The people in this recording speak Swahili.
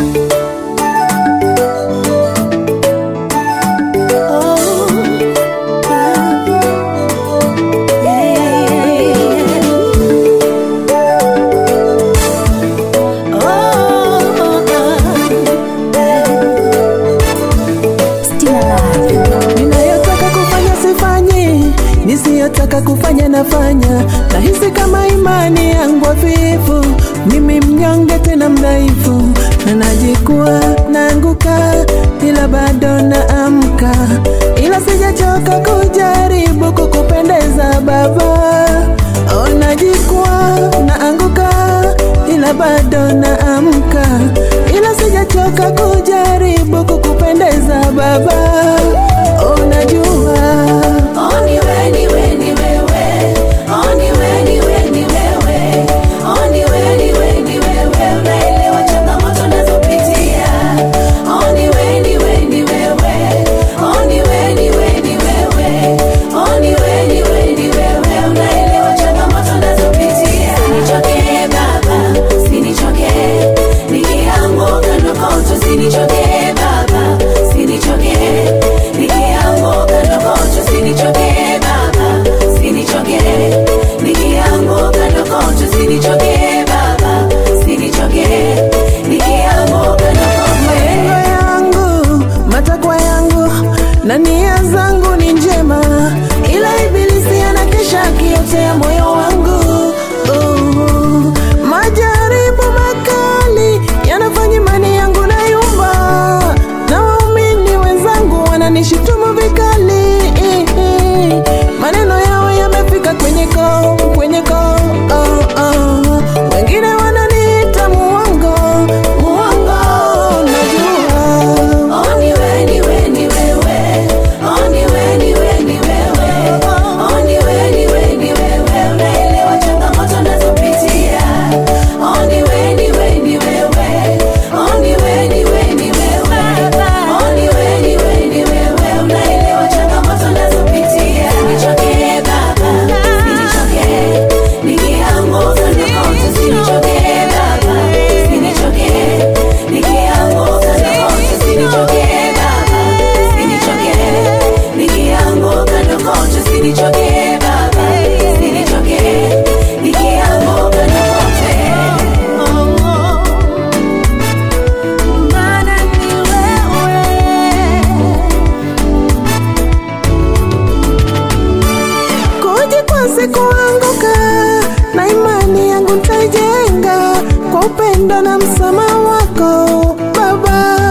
Nisiyotaka kufanya nafanya, nahisi kama imani yangu hafifu. Mimi mnyonge tena mdhaifu, na najikuwa naanguka, ila bado naamka. Ila sijachoka kujaribu kukupendeza Baba. Oh, najikuwa naanguka, ila bado naamka. Ila sijachoka kujaribu kukupendeza Baba. Oh, najua na nia zangu ni njema, ila ibilisi anakesha akiotea moyo wangu. Majaribu makali yanafanya imani yangu na yumba, na waumini wenzangu wananishitumu vikali. Maneno yao yamefika kwenye koo. Wengine wananiita muongo. Sikuanguka, na imani yangu nitaijenga kwa upendo na msamaha wako Baba.